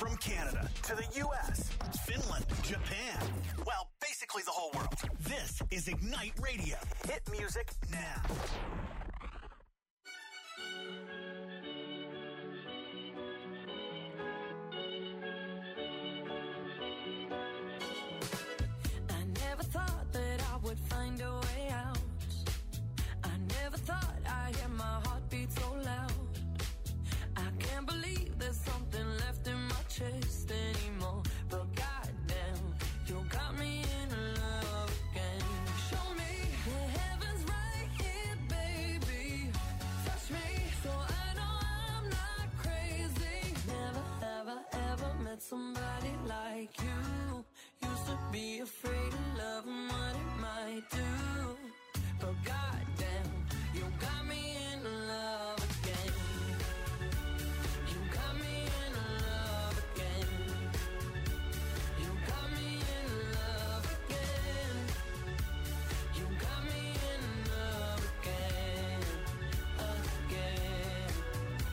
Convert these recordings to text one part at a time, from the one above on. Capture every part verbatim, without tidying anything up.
From Canada to the U S, Finland, Japan, well, basically the whole world. This is Ignite Radio. Hit music now. I never thought that I would find a way out. I never thought I'd hear my heartbeat so loud. I can't believe there's something left in my chest anymore. But goddamn, you got me in love again. Show me the heavens right here, baby. Touch me so I know I'm not crazy. Never, ever, ever met somebody like you. Used to be afraid of love and what it might do. But goddamn, you got me in love again. You got me in love again. You got me in love again. You got me in love again, again.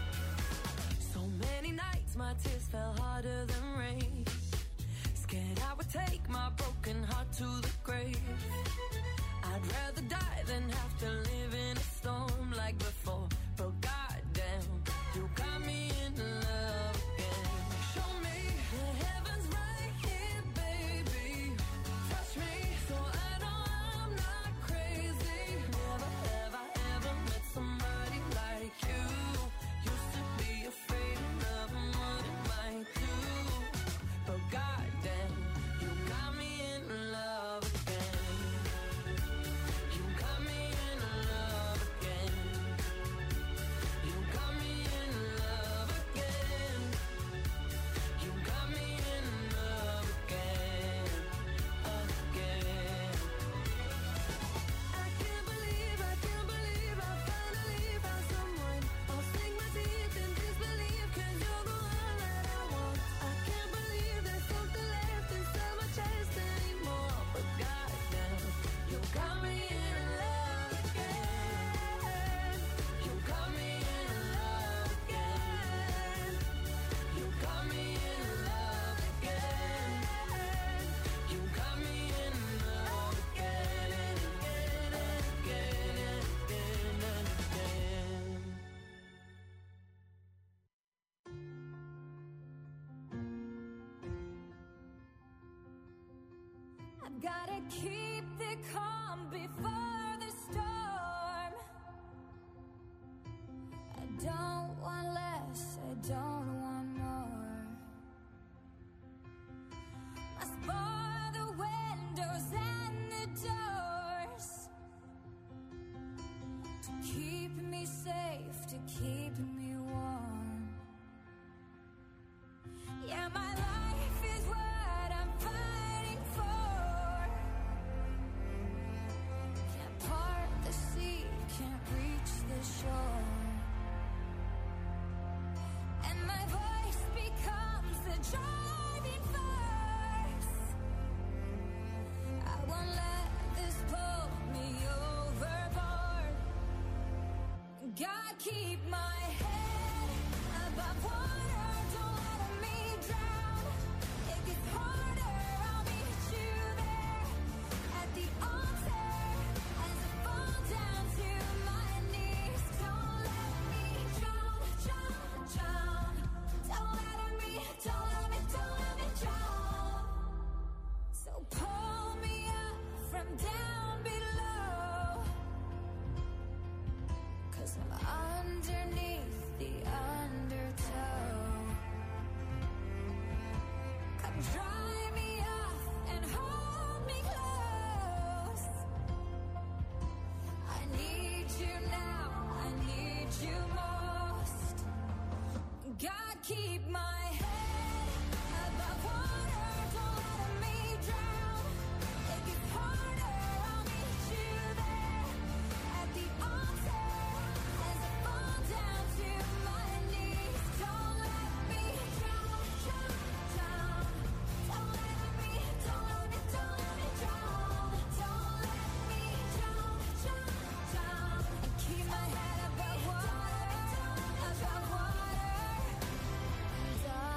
So many nights my tears fell harder than rain. Scared I would take my broken heart to the grave. I'd rather die than have to live in a storm like before. But goddamn, you got me in love again. Show me the heavens right here, baby. Touch me so I know I'm not crazy. Never, ever, ever met somebody like you. Used to be afraid of love and what it might do. But goddamn, you got me in love again. You got me in love again. You got me in love again. You got me in love again, again. I can't believe, I can't believe I finally found someone. I'll sink my teeth in disbelief 'cause you're the one that I want. I can't believe there's something left inside my chest anymore. But goddamn, you got me in love again. You got me in love again. You got me in love again. You got me in love again and again and again and again and again. I've gotta keep the calm before the storm. I don't want less, I don't want more. Must bar the windows and the doors to keep me safe, to keep me warm. Yeah, my life is what I'm fighting for. Can't part the sea, can't reach the shore. And my voice becomes the driving force. I won't let this pull me overboard. God, keep my head above water, don't let me drown. It gets harder, I'll meet you there at the altar as I fall down to my knees. Don't let me drown, drown, drown. Don't let me, don't let me, don't let me drown. So pull me up from down below, 'cause I'm underneath the undertow. Come dry me off and hold me close. I need you now, I need you most. God, keep my head above water, don't let me drown. It gets harder, I'll meet you there at the altar as I fall down to my knees. Don't let me drown, drown, drown. Don't let me, don't let me, don't let me drown. Don't let me drown, drown, drown. And keep my head above water, above water.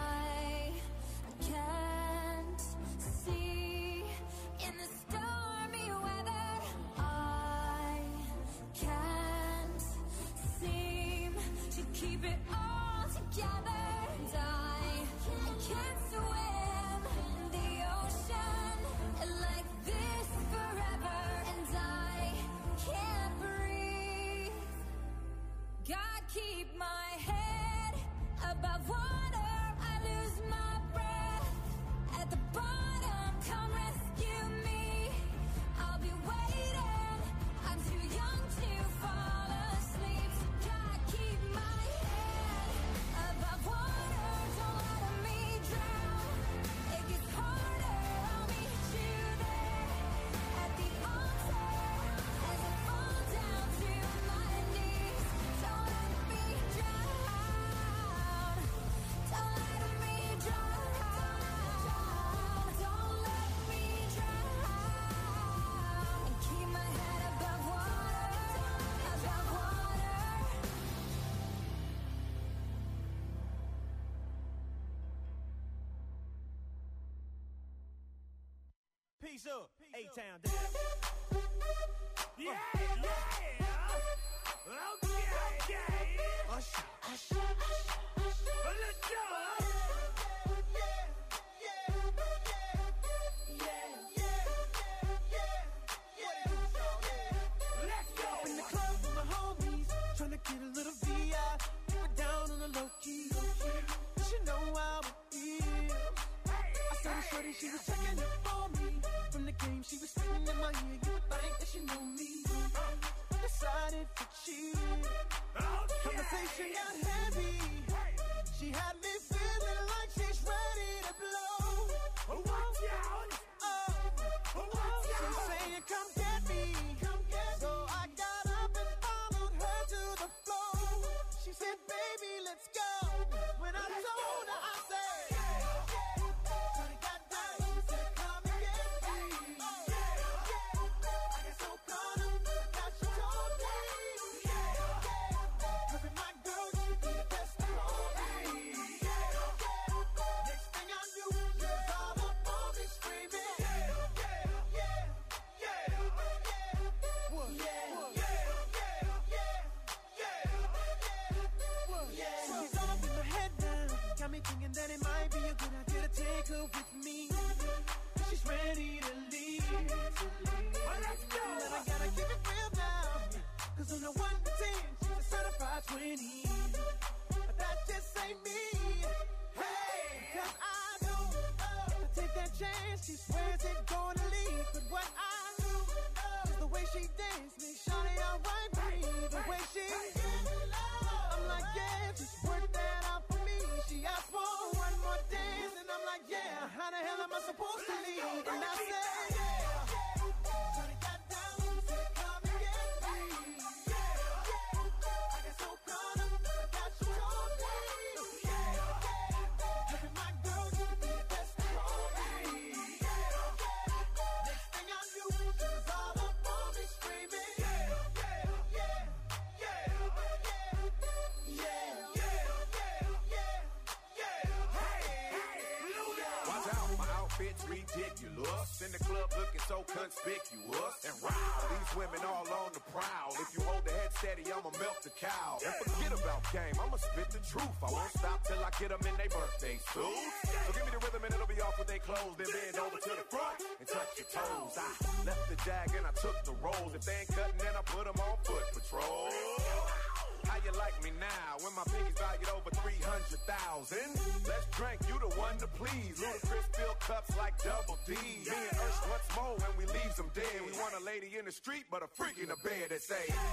Peace up, A-Town down. Yeah, yeah. Okay, okay. Usher, usher, usher, usher. Let's go. Get a little V I, keep it down on the low key. She know how it feels. I started shorty, she was checking up for me. From the game, she was spitting in my ear. You would think that she knew me. Decided to cheat. Conversation got heavy. She had me feeling like she's ready to blow. Watch out! Oh, watch out! She's saying, come get me. Come get me. So I got up and followed her to the floor. She said, baby, let's go. When I told her, I said, yeah, yeah. Shorty got down, said, come and get me. Yeah, yeah. I got so caught up, that she told me. Yeah, yeah. Her and my girl, she be the best of all me. Yeah, yeah. Next thing I knew, she was all up on me screaming. Yeah, yeah, yeah, yeah, yeah. What? Yeah, yeah, yeah, yeah, yeah, yeah. She's all in my head now, got me thinking that it might be a good idea to take her with me. She's ready to leave. Well, let's go. But I gotta keep it real now, cause on the one to ten, she's a certified twenty. But that just ain't me. Hey, cause I know if I take that chance, she swears it's gonna leave. But what I knew is the way she danced, make shawty alright with me. The way she I'm like, yeah, just work that out for me. She asked for one more dance, and I'm like, yeah, how the hell am I supposed to leave? And I said, yeah. Shawty got down, said, come and get me. Yeah, yeah. I got so caught up, that she told me. Yeah, yeah. Her and my girl, she be the best of all me. Yeah, yeah. Next thing I knew, she was all up on me screaming. Yeah, yeah, yeah, yeah, yeah, yeah, yeah, yeah, yeah. Watch out, my outfit's ridiculous. In the club looking so conspicuous. And wow, these women all on the prowl. If you hold the head steady, I'ma melt the cow. And forget about game, I'ma spit the truth. I won't stop till I get them in their birthday suits. So give me the rhythm and it'll be off with their clothes. Then bend over to the front and touch your toes. I left the jag and I took the rolls. If they ain't cutting, then I put them on foot patrol. How you like me now when my pinky's valued over three hundred thousand? Let's drink, you the one to please. Ludacris fill cups like double D. Me and Ursh once more when we leave them dead. We want a lady in the street, but a freak in the bed that say, Shawty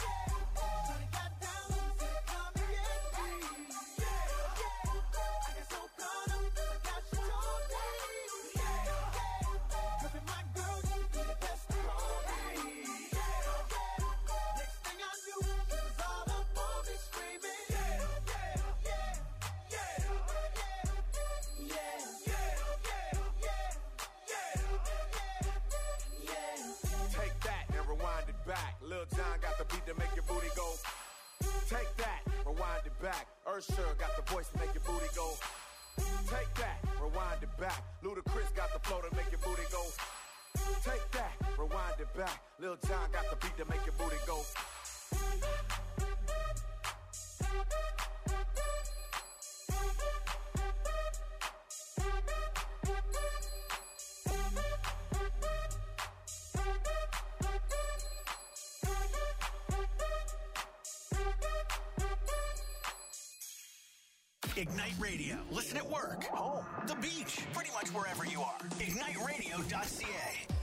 got down, said, come and get me. Yeah, yeah. I got so caught up, that she told me. Yeah, yeah. Her and my girl, she be the best of all me. Yeah, yeah. Next thing I knew, she was all up on me screaming. Yeah, yeah, yeah, yeah, yeah, yeah, yeah, yeah, yeah. take that and rewind it back. Lil Jon got the beat to make your booty go. Take that, rewind it back. Usher got the voice to make your booty go. Take that, rewind it back. Ludacris got the flow to make your booty go. Take that, rewind it back. Lil Jon got the beat to make your booty go. Ignite Radio. Listen at work, home, the beach, pretty much wherever you are. ignite radio dot c a.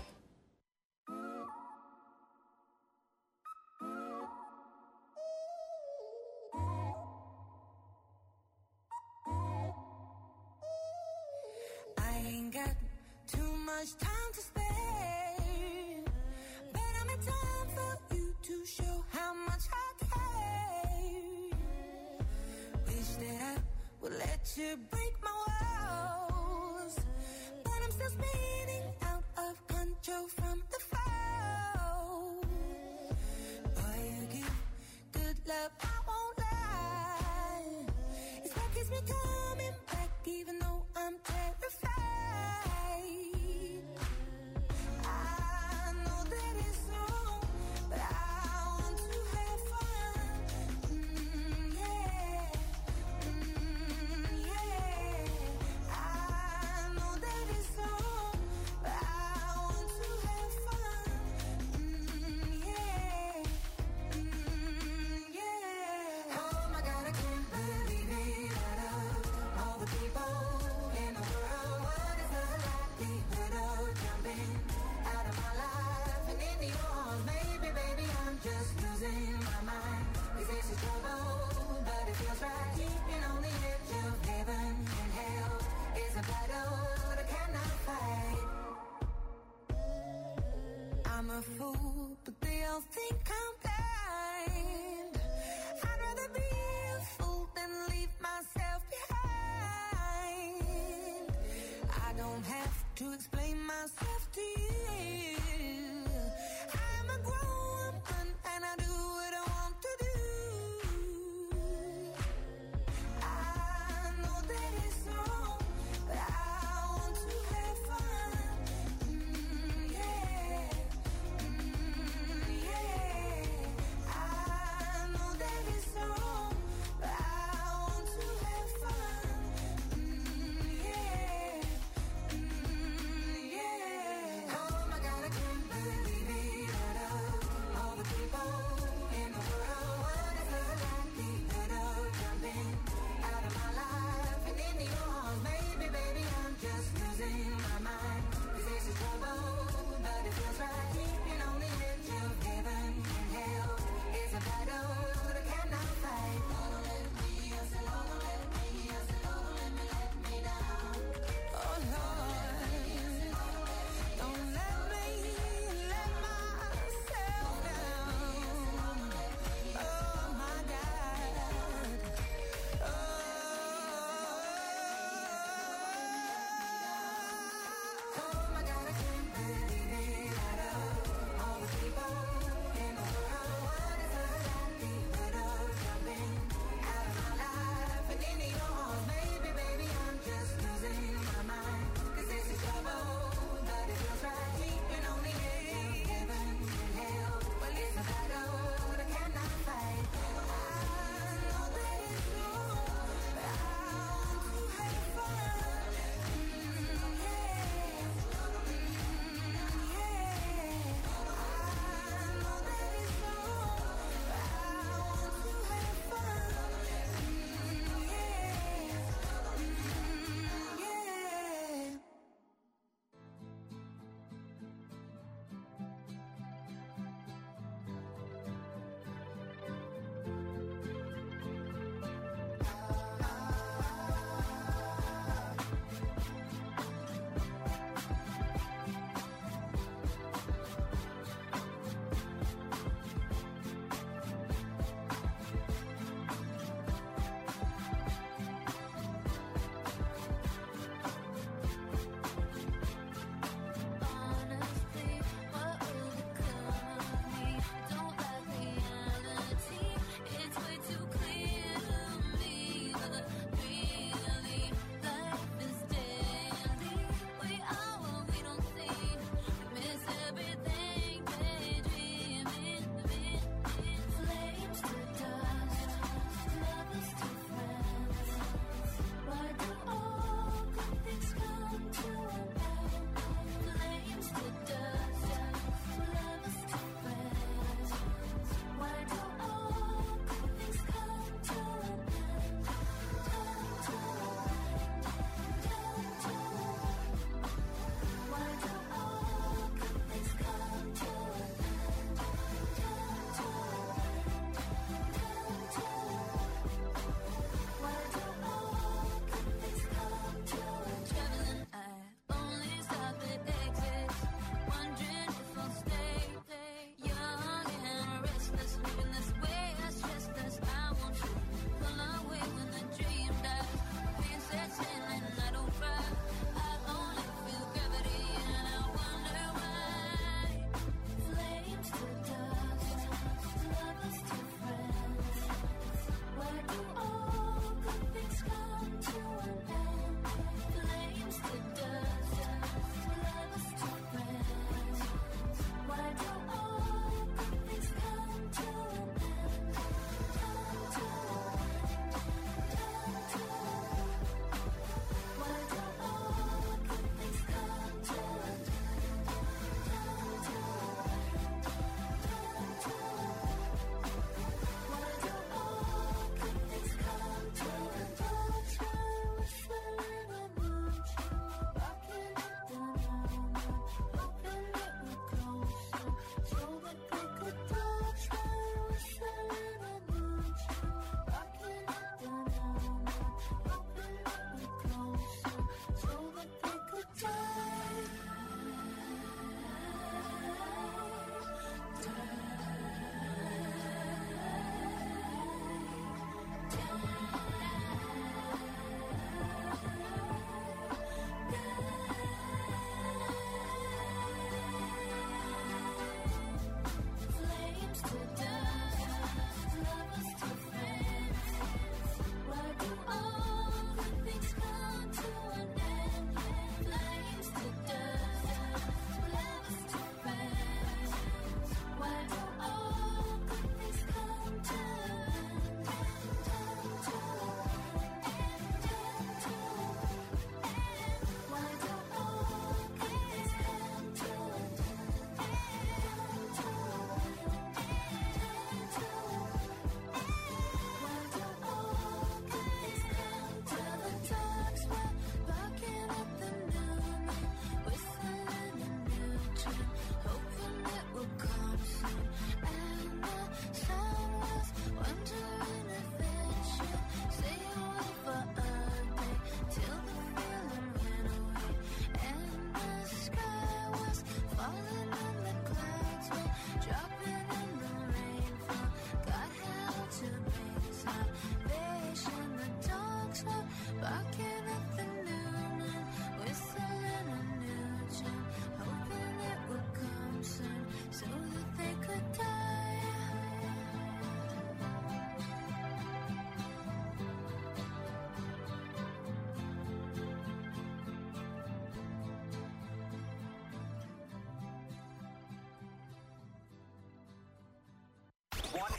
I ain't got too much time to spare, but I'm in time for you to show how much I care. Wish that I would let you break my walls, but I'm still spinning out of control from the fall. Boy, you give good love, I won't lie. It's what keeps me coming back, even though I'm terrified. a battle that I cannot fight. I'm a fool, but they all think I'm blind. I'd rather be a fool than leave myself behind. I don't have to explain myself to you. I'm a grown woman and I do what I want to do. I know that it's wrong, but I want to have fun. Mm, yeah, mm, yeah. I know that it's wrong, but I want to have fun. Mm, yeah, mm, yeah.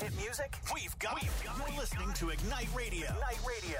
hit music? We've got, We've got You're listening to Ignite Radio. Ignite Radio.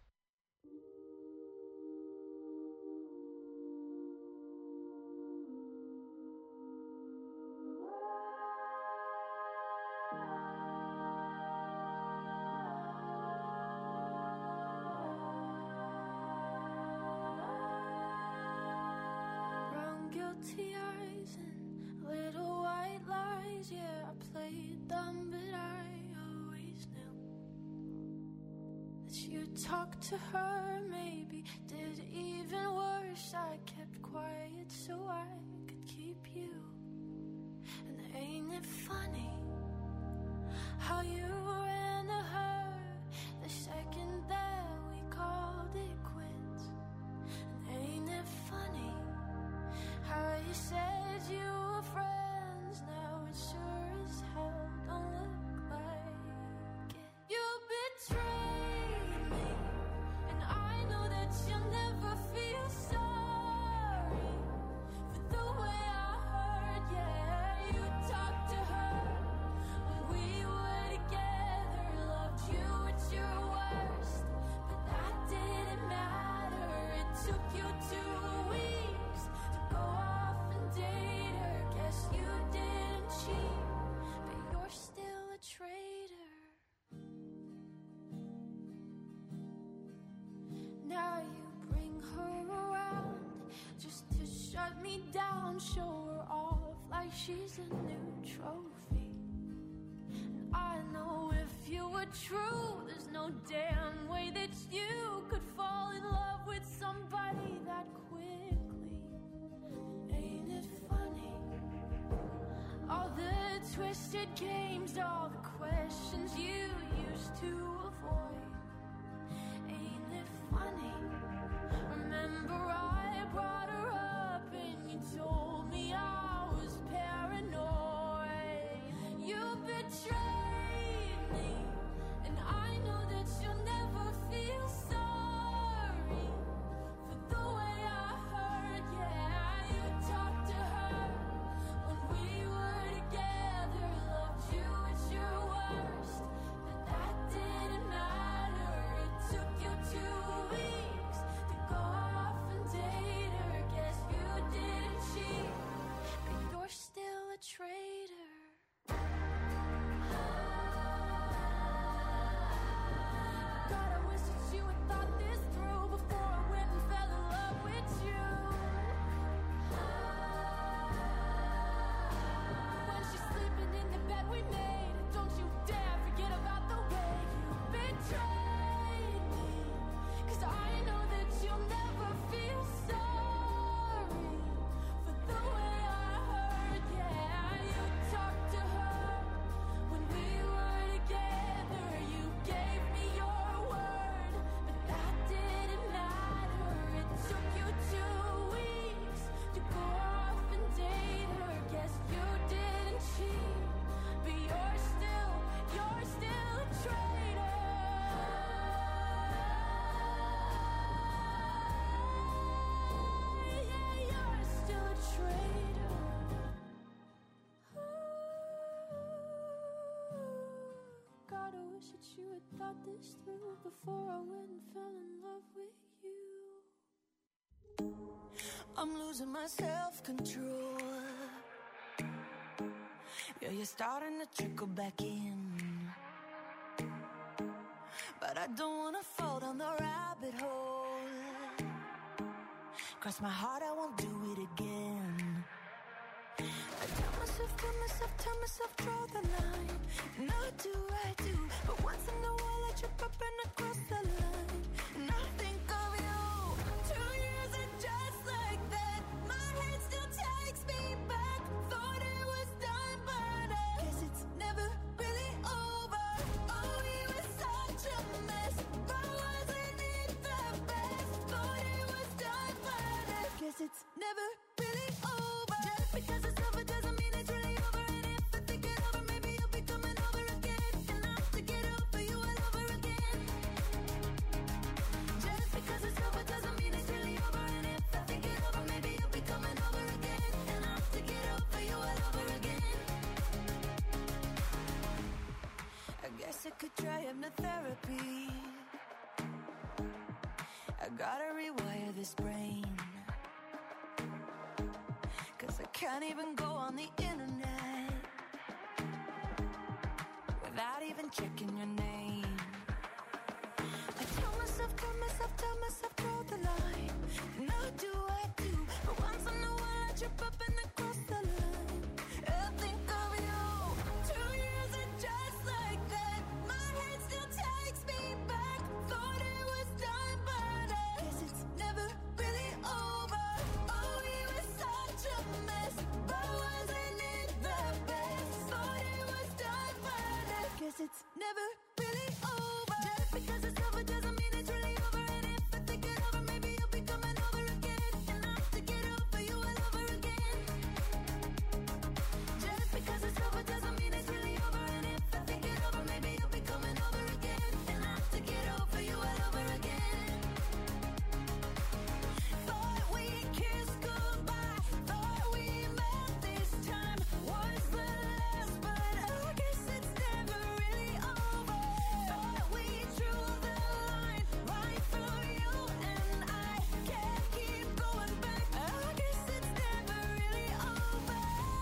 Brown guilty eyes and little white lies. Yeah, I played dumb, but I always knew that you talked to her, maybe did even worse. I kept quiet so I could keep you. And ain't it funny how you ran to her the second that we called it quits? And ain't it funny how you said you were friends, now it sure as hell don't look like it. You betrayed me, and I know that you'll never feel sorry for the way I heard. Yeah, you talked to her when we were together, loved you at your worst, but that didn't matter. It took you two weeks to go off and date her. Guess you didn't cheat, but you're still a traitor. Now you bring her around just to shut me down, show her off like she's a new trophy. And I know if you were true, there's no damn way that you could fall in love with somebody that quickly. Ain't it funny? All the twisted games, all the questions you used to avoid. Ain't it funny? Remember I brought her up and you told me I was paranoid. You betrayed me, and I know that you'll never feel sorry for the way I heard. Yeah, you talked to her when we were together, loved you at your worst, but that didn't matter. It took you two weeks to go off and date her. Guess you didn't cheat, but you're still a traitor. God, I wish that you had thought this through before I went and fell in love with you. When she's sleeping in the bed we made, don't you dare forget about the way you betrayed me. 'Cause I know that you'll never feel sorry for the way I heard. Yeah, you talked to her when we were together. You gave me your word, but that didn't matter. It took you two weeks to go off and date her. Guess you didn't cheat, but you're still, you're still a traitor. Yeah, you're still a traitor. God, I wish that you had thought this through before I went and fell in love with you. I'm losing my self-control. Yeah, you're starting to trickle back in, but I don't wanna fall down the rabbit hole. Cross my heart, I won't do it again. I tell myself, tell myself, tell myself, draw the line. And I do, I do, but once in a while I trip up and I cross the line. And I think of you. Two years and just like that, my head still takes me back. Thought it was done, but I guess it's never really over. Oh, we were such a mess, but wasn't it the best? Thought it was done, but I guess it's never really over. Just because it's over doesn't mean it's really over. And if I think it over, maybe you'll be coming over again. And I have to get over you all over again. Just because it's over doesn't mean it's really over. And if I think it over, maybe you'll be coming over again. And I have to get over you all over again. this brain. Cause I can't even go on the internet without even checking your name. I tell myself, tell myself, tell myself, draw the line. And I do, I do. But once in a while I trip up and I cross the line. I think of you. Two years and just like that, my head still takes me back. Thought it was done, but I guess it's never really over. Oh, we were such a mess, but wasn't it the best? Thought it was done, but I guess it's never really over. Just because it's over doesn't mean it's really over. And if I think it over, maybe you'll be coming over again. And I have to get over you all over again. Just because it's over doesn't mean it's really over. And if I think it over, maybe you'll be coming over again. And I have to get over you all over again. Thought we kissed goodbye, thought we met this time was the last, but I guess it's never really over. Thought we drew the line right through you and I can't keep going back. I guess it's never really over.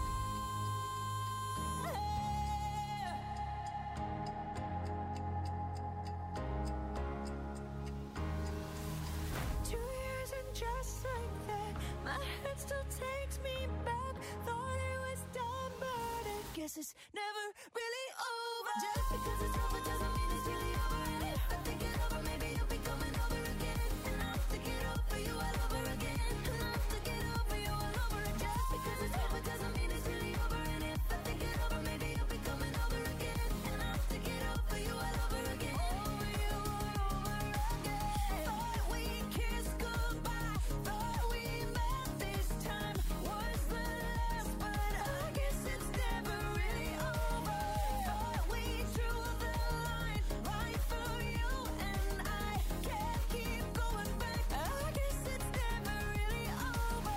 Two years and just like that, my head still takes me back. Thought it was done, but I guess it's never really over. Just because it's over doesn't mean it's really over. And if I think it over, maybe you'll be coming over again. And I have to get over you all over again. And I have to get over you all over again. Just because it's over doesn't mean it's really over. And if I think it over, maybe you'll be coming over again. And I have to get over you all over again. Over you all over again. Thought we kissed goodbye, thought we met this time was the last, but I guess it's never really over. Thought we drew the line right through you and I can't keep going back. I guess it's never really over.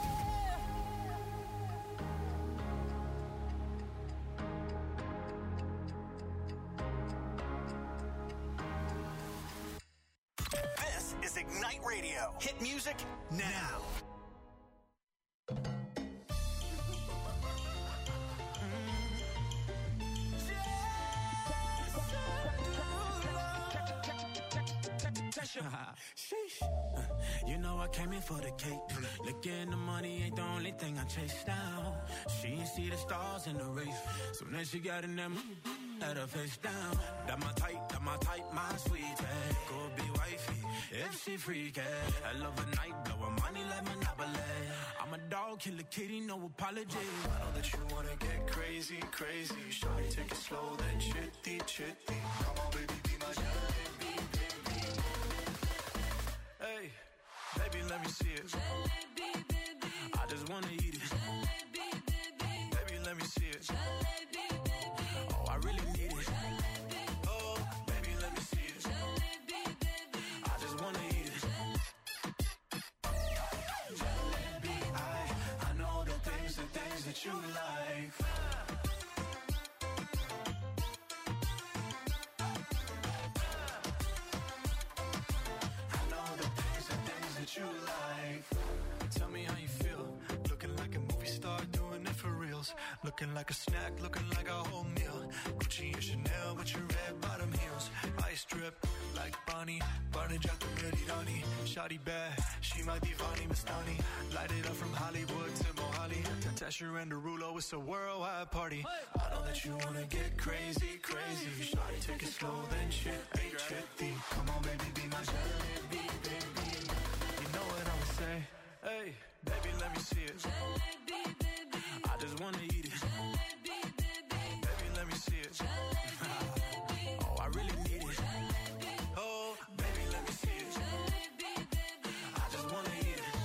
This is Ignite Radio. Hit music now. Sheesh. Uh, You know I came in for the cake. Looking the money ain't the only thing I chase down. She ain't see the stars in the race. Soon as she got in them, let her face down. That my type, that my type, my sweetie. Could be wifey if she freaky. I love a night, blowin' money like Monopoly. I'm a dog, kill a kitty, no apology. I know that you wanna get crazy, crazy. Shawty, take it slow, then chitty, chitty. Come on, baby, be my jalebi, baby. Hey, baby, let me see it. Jalebi, baby. I just wanna eat it. Jalebi, baby. Baby, let me see it. Jalebi, baby. Oh, I really need it. Oh, baby, let me see it. Jalebi, baby. I just wanna eat it. Jalebi, I, I know the things, the things that you like. I know the things, the things that you like. Tell me how you feel. Looking like a movie star, doing it for reals. Looking like a snack, looking like a whole meal. Gucci and Chanel with your red bottom heels. Ice drip like Bonnie, Barney Jack the Ready Donnie. Shawty bad, she my divani Mastani. Light it up from Hollywood to Mohali. To Tesher and Derulo, it's a worldwide party. I know that you wanna get crazy, crazy. Shawty, take it slow, then chitty, chitty. Come on, baby, be my jalebi, baby. You know what I'ma say? Hey, baby, let me see it. Jalebi, baby. I just wanna eat it. Jalebi, baby. Baby, let me see it. Oh, I really need it. Oh, baby, let me see it. I just wanna eat it.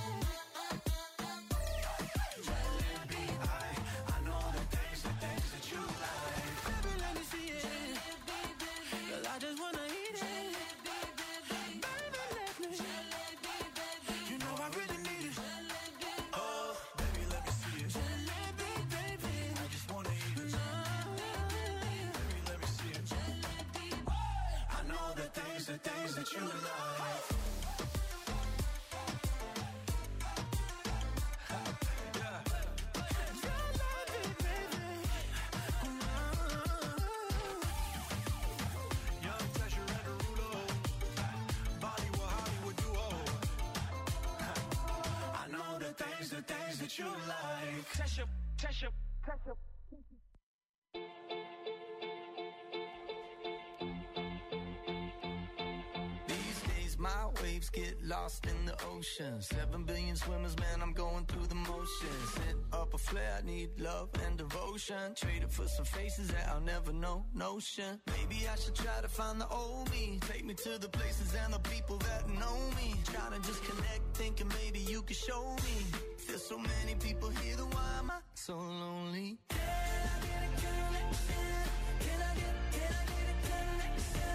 Jalebi, I, I know the things, the things that you like. Baby, let me see it. Cause I just wanna eat it. Baby, let me. You know I really need it. Oh, baby, let me see it. Jalebi, baby. I just wanna eat it. Baby, let me see it. I know the things, the things that you like. the things that you like. Test your, test your, test your. My waves get lost in the ocean. Seven billion swimmers, man, I'm going through the motions. Set up a flare, need love and devotion. Trade it for some faces that I'll never know, notion. Maybe I should try to find the old me. Take me to the places and the people that know me. Trying to just connect, thinking maybe you could show me. There's so many people here, then why am I so lonely? Can I get a connection? Can I get, can I get a connection?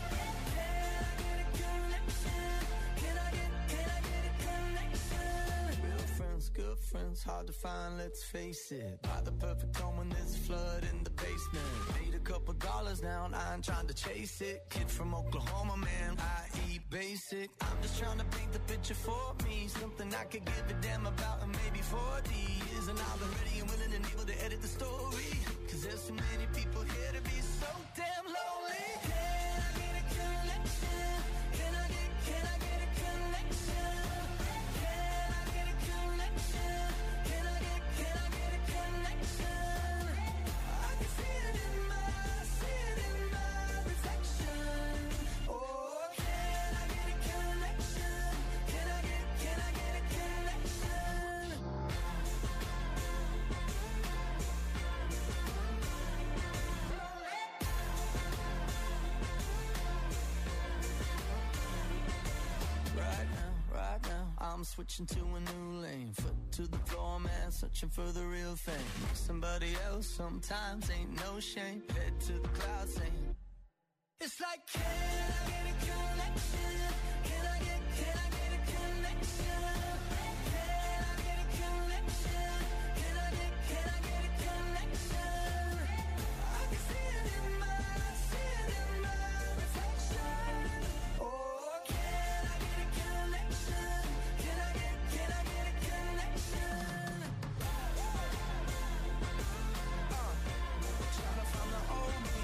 Good friends, hard to find, let's face it. Buy the perfect home when there's a flood in the basement. Made a couple dollars now, I ain't trying to chase it. Kid from Oklahoma, man, I eat basic. I'm just trying to paint the picture for me. Something I could give a damn about in maybe forty years. And I'll be ready and willing and able to edit the story. Cause there's so many people here to be so damn lonely. Can I get a connection? Can I get, can I get a connection? I'm switching to a new lane. Foot to the floor, man, searching for the real thing. Somebody else sometimes ain't no shame. Head to the clouds saying, it's like, can I get a connection? Can I get, can I get a connection? Can I get a connection? Can I get, can I get a connection? I can see it in my, see it in my reflection. Oh, can I get a connection? Can I get, can I get a connection? Uh, trying to find the old me.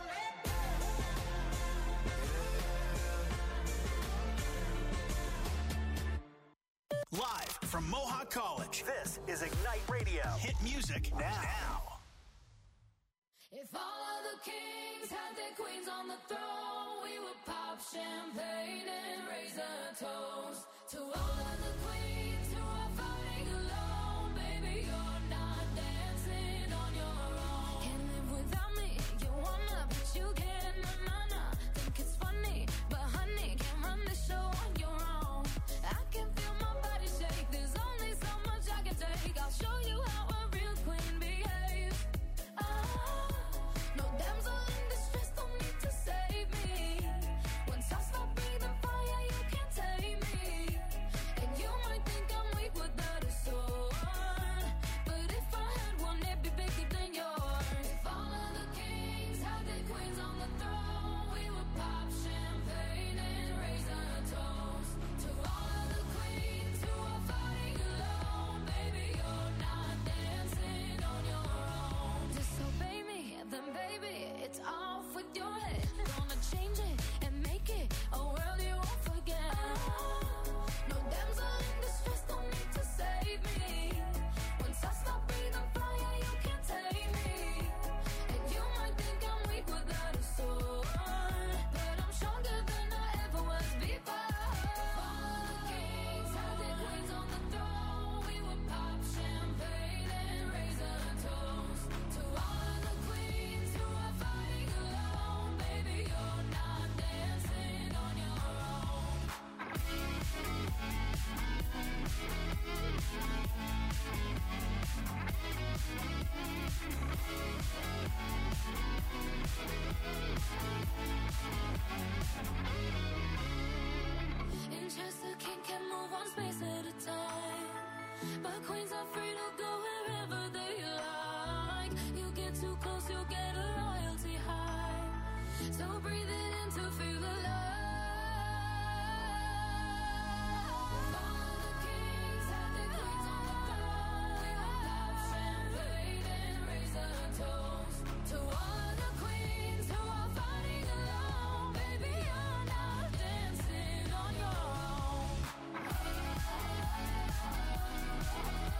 Live from Mohawk College, this is Ignite Radio. Hit music now. If all of the kings had their queens on the throne, we would pop champagne and raise a toast to all of the queens who are fighting alone. Baby, you're not dancing on your own. Can't live without me, you wanna, but you can't. Na, na, na. Think it's funny, but honey, can't run the show on your own. I can feel my body shake, there's only so much I can take. I'll show you how a real queen behaves. Ah, no damsel in distress, don't need to save me. Once I stop breathing fire, you can't tame me. And you might think I'm weak without a sword, but if I had one, it'd be bigger than yours. If all of the kings had their queens on the throne, we would pop champagne and raise a toast to all of the queens who are fighting alone. Baby, you're not dancing on your own. Disobey me, then baby, it's off with your head. Gonna change it and make it a world you won't forget. No damsel in distress, don't need to save me. Once I stop breathing fire, you can't tame me. And you might think I'm weak without a sword, but I'm stronger than I ever was before. All the kings had their queens on the throne, we would pop champagne and raise a toast to all of the queens who are fighting alone. Baby, you're not dancing on your own. In Chester, king can move one space at a time, but queens are free to go wherever they like. You get too close, you'll get a royalty high. So breathe it in to feel alive. All of the kings had their queens on the throne. We would pop champagne and raise a toast to all of the queens who are fighting alone. Baby, you're not dancing on your own.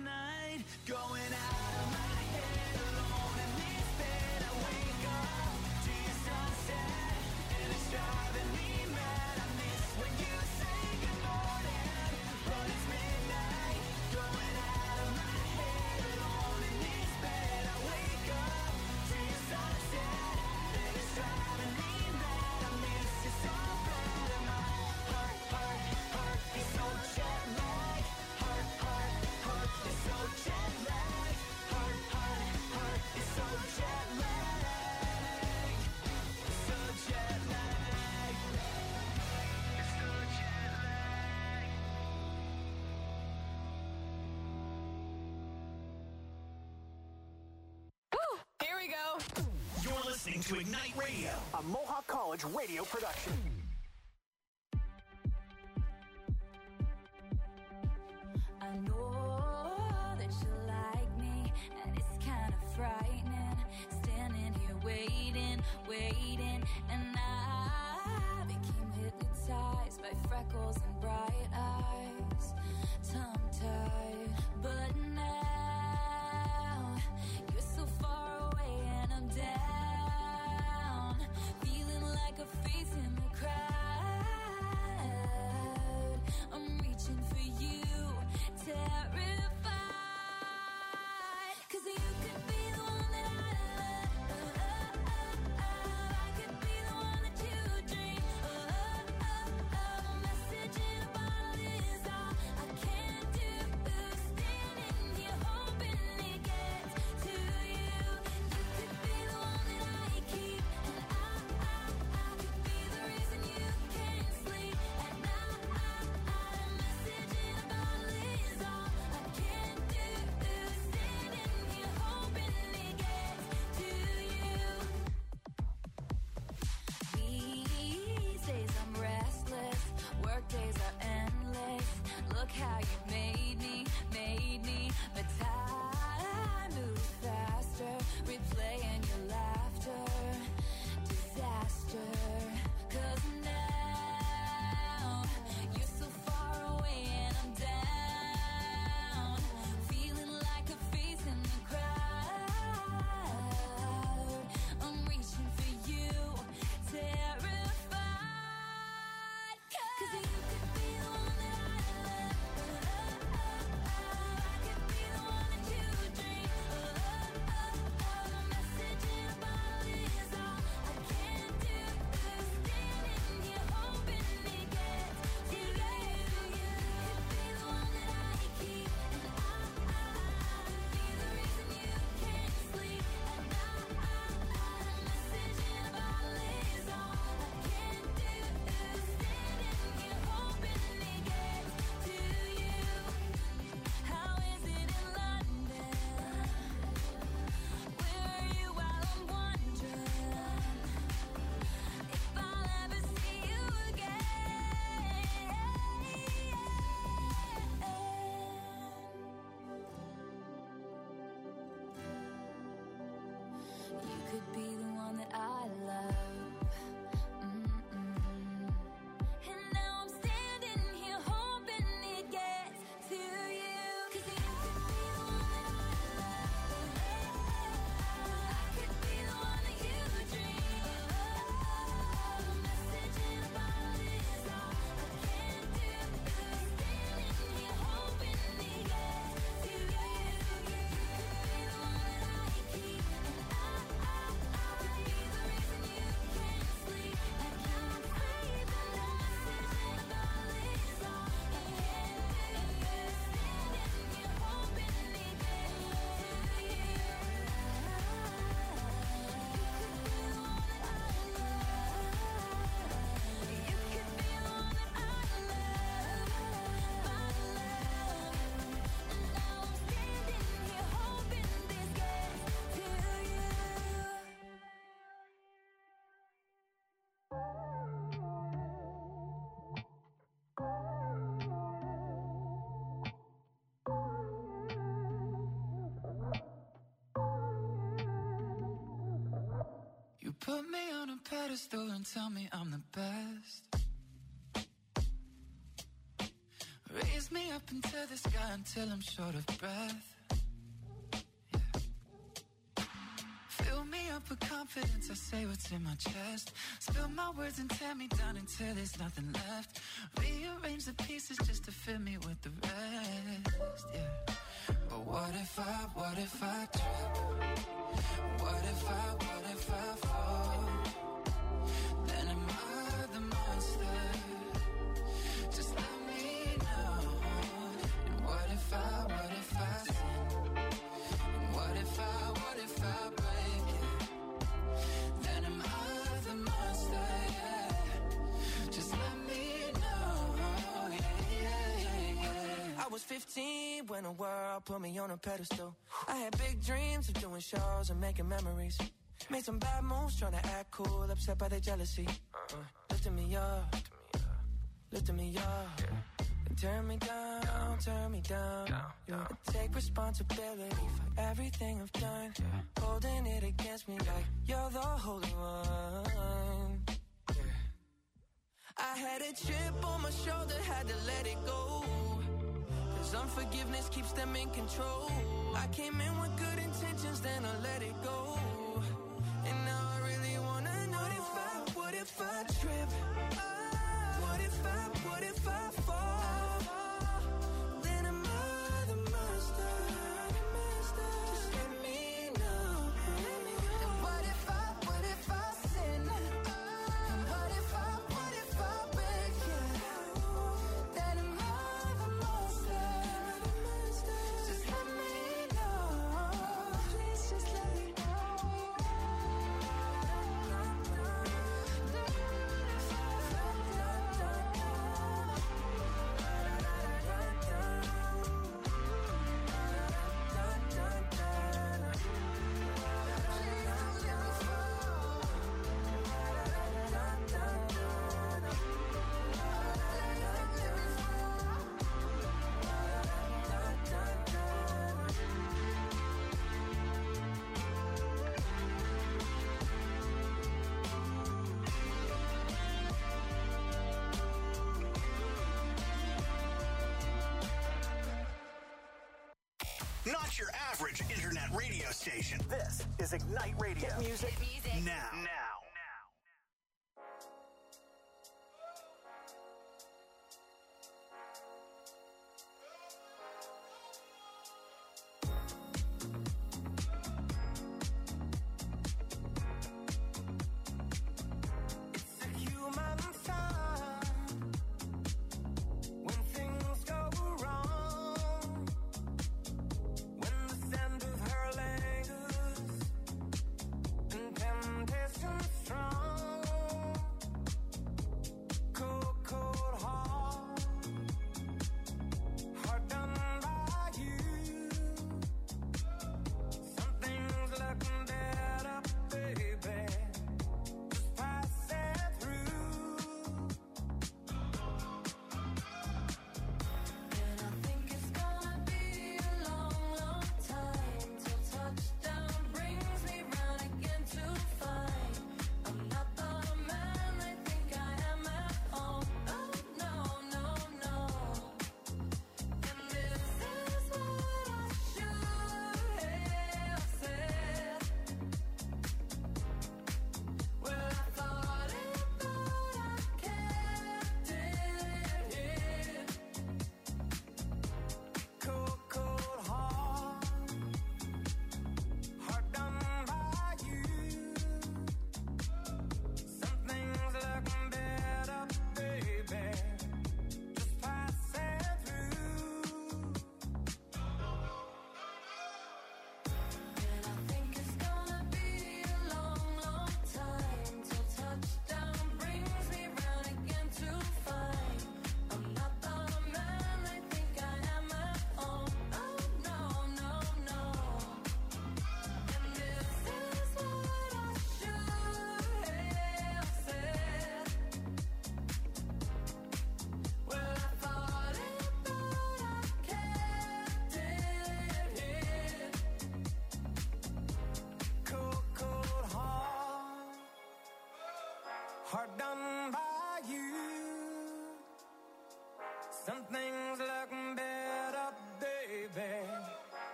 midnight, going out of my head, alone in this bed. I wake up to your sunset, and it's driving me mad. I miss when you say good morning, but it's midnight, going out of my head, alone in this bed. I wake up to your sunset, and it's driving me mad. I miss you so bad, and my heart, heart, heart is so jet lagged. Heart, heart, heart is so jet lagged. Heart, heart, heart is so jet lagged. It's so jet lagged. It's so jet lagged. Woo! Here we go. You're listening to Ignite Radio, a Mohawk College radio production. I know that you like me, and it's kind of frightening. Standing here waiting, waiting, and I became hypnotized by freckles and bright eyes, tongue-tied. But now you're so far away, and I'm down, feeling like a face in the crowd. I'm reaching for you, terrified, 'cause you could be the one that I love. I could be the one that you dream. A message in a bottle is all I can do. Standing here hoping it gets to you. You could be the one that I keep, and I, I, I could be the reason you can't sleep at night. A message in a bottle is all I can do. Standing here hoping it gets to you. These days I'm restless, work days are endless. Look how you made me, made me. But time moves faster, replaying your laughter. Disaster, 'cause now you're so far away and I'm down, feeling like a face in the crowd. I'm reaching for you, terrified, 'cause you could be the one that I love. I could be the one that you dream. A message in a bottle is all I can do. Standing here hoping it gets to you. You could be the one that I keep, and I, I, I could be the reason you can't sleep at night. A message in a bottle is all I can do. Standing here hoping it gets to you. How is it in London? Where are you while I'm wondering if I'll ever see you again? You could be the one that I love. Mm-mm. And now I'm standing here hoping it gets to you. 'Cause you could be the one that I love. I could be the one that you dream. A message in a bottle is all I can do. Standing here hoping it gets to you. You could be the one that I keep, and I, I, I could be the reason you can't sleep at night. The message in a bottle is all I can do. Standing here hoping it gets to you. You could be the one that I love. You could be the one that I love. My love. And now I'm standing here hoping this gets to you. You put me on a pedestal and tell me I'm the best. Raise me me up into the sky until I'm short of breath. Fill me up with confidence, I say what's in my chest. Spill my words and tear me down until there's nothing left. Rearrange the pieces just to fill me with the rest, yeah. But what if I, what if I trip? What if I, what if I fall? Then am I the monster? Just let me know. And what if I, what if I sin? And what if I, what if I break it? Then am I the monster, yeah. Just let me know, yeah, yeah, yeah, yeah. I was fifteen when the world put me on a pedestal. I had big dreams of doing shows and making memories. Made some bad moves trying to act cool, upset by their jealousy. Uh, lifting me up, lifting me up. And turn me down, turn me down. Yeah. Take responsibility for everything I've done. Holding it against me like you're the holy one. Yeah. I had a chip on my shoulder, had to let it go. Cause unforgiveness keeps them in control. I came in with good intentions, then I let it go. And now I really wanna know, what if I, what if I trip? What if I, what if I fall? Then am I the monster? Just let me know. And what if I, what if I sin? And what if I, what if I break it? Then am I the monster? Just let me know. Please just let me know. Not your average internet radio station. This is Ignite Radio. Hit music, Hit music. now. Now. Temptation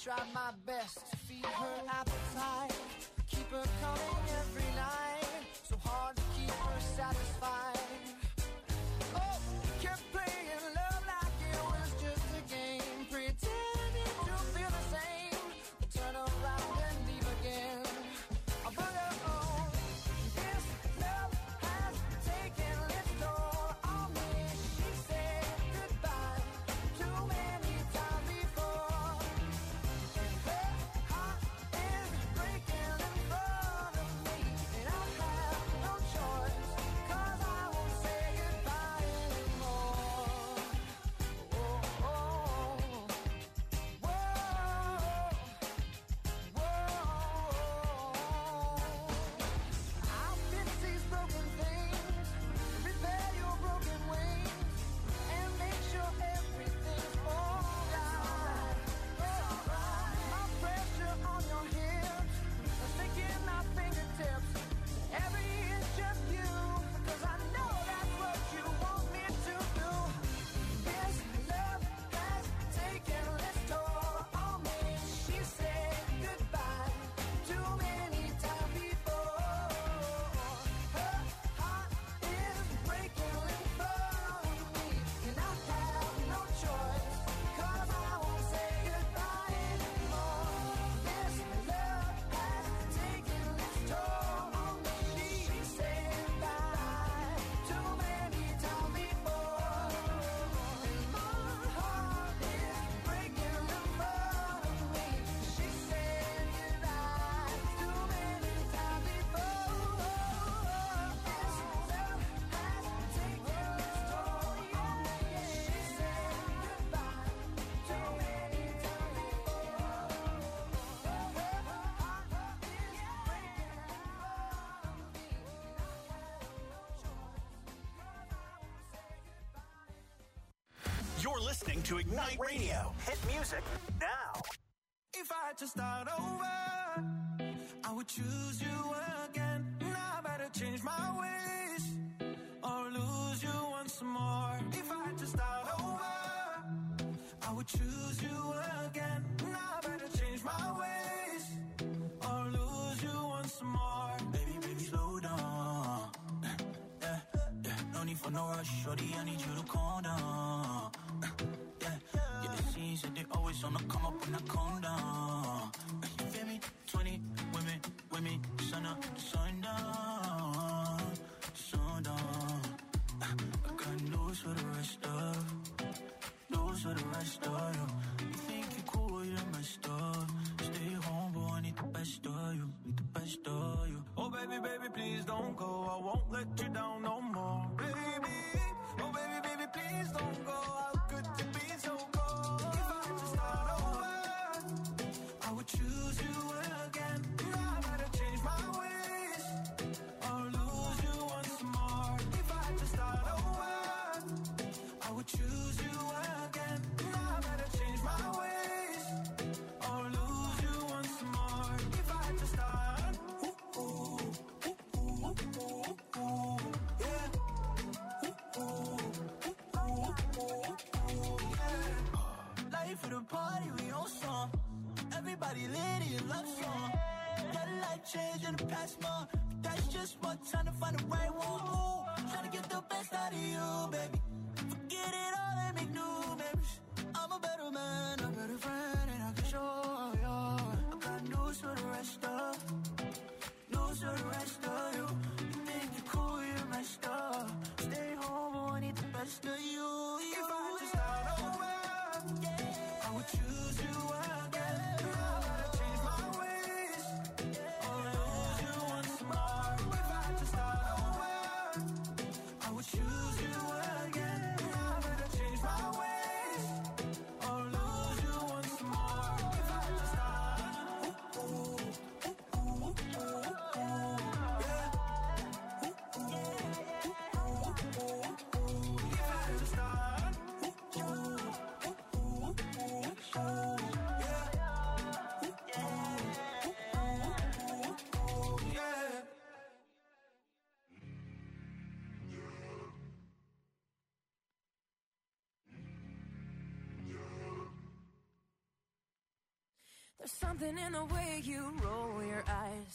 try my best to feed her appetite, keep her coming every night, so hard to keep her satisfied. Oh, kept playing love like it was just a game, pretending to feel the same, turn around and leave again. But oh, this love has taken its toll on me. She said goodbye too many times before. Her heart is breaking in front of me, and I have no choice, 'cause I won't say goodbye anymore. Oh, oh, whoa, whoa. I'll fix these broken things, repair your broken wings, and make sure everything's alright. My pressure on your hips, sticking my fingertips, every inch just you, 'cause I know that's what you want me to do. This love has taken its toll on me. She said goodbye too many times before. Her heart is breaking in front of me, and I have no choice, 'cause I won't say goodbye anymore. This love has taken its toll on me. She said goodbye too many times before, and my heart is breaking in front of me. She said goodbye too many times before. This love has taken its toll on me. She said goodbye too many times before. Her heart is breaking in front of me, and I have no choice, 'cause I won't say goodbye. You're listening to Ignite Radio. Hit music now. If I had to start over, I would choose you again. Now I better change my ways or lose you once more. If I had to start over, I would choose you again. Now I better change my ways or lose you once more. Baby, baby, slow down. Yeah, yeah, no need for no rush, shorty, I need you to calm down. Yeah, yeah, it seems that they always on the come up when I calm down. You feel me? twenty women, women, sun up, sun down, sun down. I got news for the rest of, news for the rest of you. You think you cool, you're messed up. Stay home, boy, I need the best of you, need the best of you. Oh baby, baby, please don't go, I won't let you down no more. Baby, oh baby, baby, please don't go. How could you be so cold? If I had to start over, I would choose you again. Now I better change my ways or lose you once more. If I had to start over, I would choose you again. Now I better change my ways or lose you once more. If I had to start, ooh, ooh, ooh, ooh, ooh, ooh, yeah. Ooh, ooh, ooh, ooh, ooh, yeah. Life for the party, we on song. Everybody lit in love song. Got a life change in the past month. That's just one time to find the right one. Ooh, tryna get the best out of you, baby. Forget it all and make new memories. I'm a better man, a better friend, and I can show you. I got news for the rest of, news for the rest of you. You think you're cool, you're messed up. Stay home, boy, I need the best of you. If I had to start over, I would choose you again. Now I gotta change my ways or lose you once more. If I had to start over, I would choose you again. There's something in the way you roll your eyes.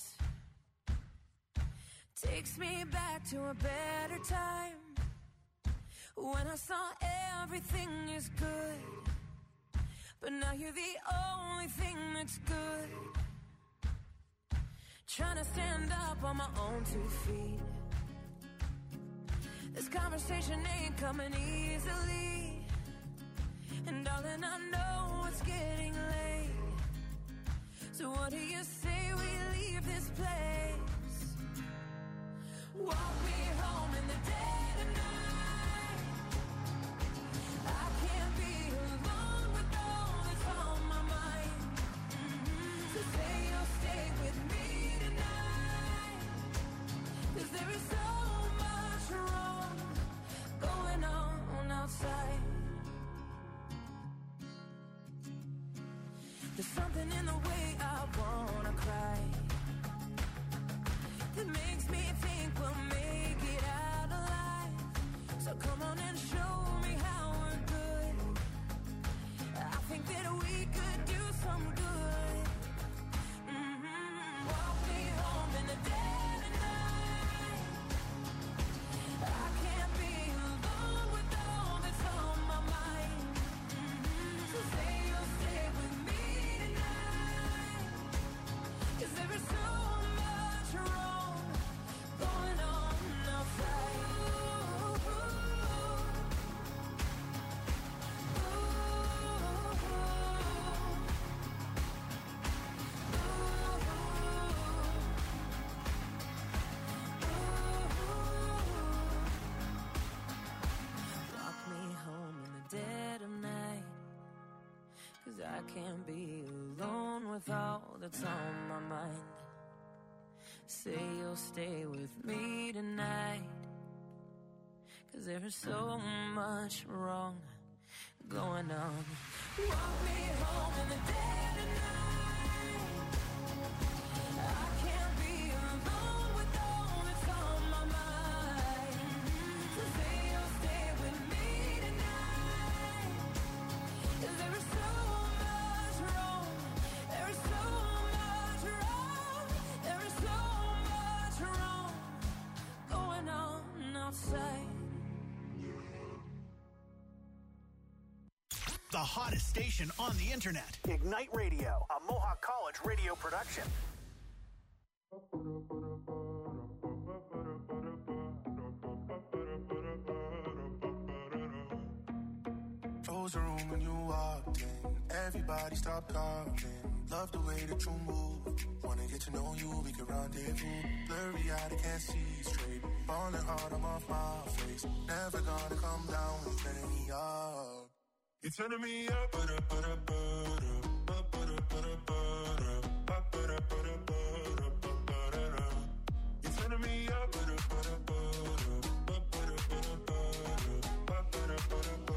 Takes me back to a better time, when I saw everything is good, but now you're the only thing that's good. Trying to stand up on my own two feet. This conversation ain't coming easily, and darling, I know it's getting late. So what do you say we leave this place? Walk me home in the dead of night. I can't be alone with all that's on my mind. Mm-hmm. So say you'll stay with me tonight, 'cause there is so much wrong going on outside. There's something in the way I wanna cry that makes me think we'll make it out alive. So come on and show me how we're good. I think that we could do some good. Mm-hmm. Walk me home in the dead of night. I can't be alone with all that's on my mind. Mm-hmm. So say you'll stay with me tonight, 'cause there is so much wrong going on outside. Ooh, ooh, Walk me home in the dead of night, 'cause I can't be alone with all that's on my mind. Say you'll stay with me tonight, 'cause there is so much wrong going on. Walk me home in the dead of night. I can't be alone with all that's on my mind. So say you'll stay with me tonight, 'cause there is so much wrong. There is so much wrong. There is so much wrong going on outside. The hottest station on the internet. Ignite Radio, a Mohawk College radio production. Close the room when you walked in. Everybody stop talking. Love the way that you move. Wanna get to know you, we can rendezvous. Blurry eyed, I can't see straight. Falling hard, I'm off my face. Never gonna come down when you're turning me up. You're turning me up, but up, but up, but up, but up, but up, but up, but up, but up, but up. You're turning me up, but up, but up, but up, but up, but up, but up, but up.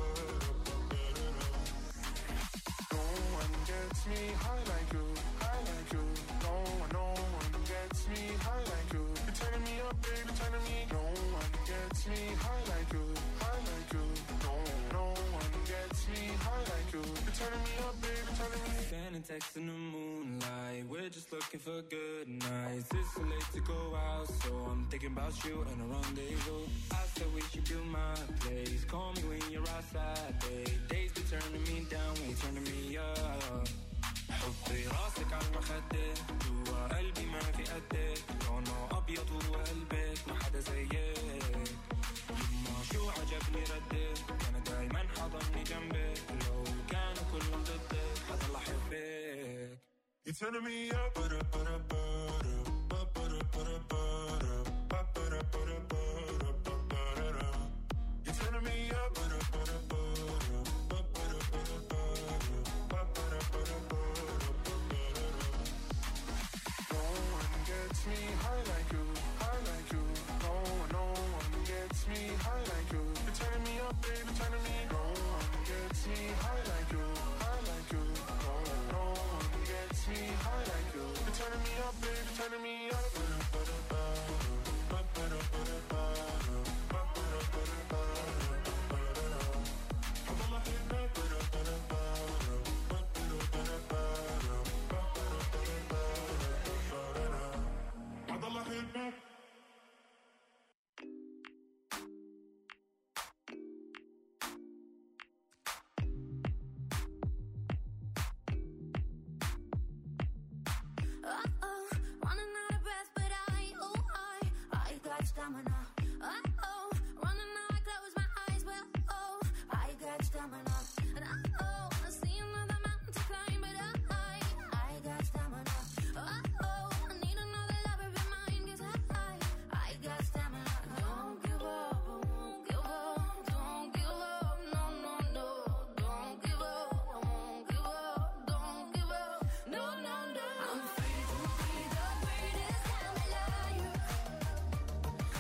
No one gets me high like you, high like you. No one, no one gets me high like you. You're turning me up, baby, turning me. No one gets me high like you, high like you. No, no one gets me high like you. You're turning me up, baby, turning me. Standing text in the moonlight, we're just looking for good nights. It's too late to go out, so I'm thinking about you and a rendezvous. I said we should build my place. Call me when you're outside, babe. Days be turning me down, we turning me up. حطي راسك على المخدة، جوا قلبي ما في قدك. لونه أبيض وقلبك ما حدا زيك. يما شو عجبني ردك، أنا دايما حضني جنبك. لو كانوا كلهم ضدك حضل أحبك. You're turning me up, but up, but up, but up, but up, but up, but up, but up, but up, but up, but up. You're turning me up, but up, but up, but up, but up, but up, but up, but up, but up. No one gets me high like you, high like you. No one, no one gets me high like you. You're turning me up, baby, turning me. No one gets me high like you, high like you. No one, no one gets me high like you. You're turning me up, baby. stamina. I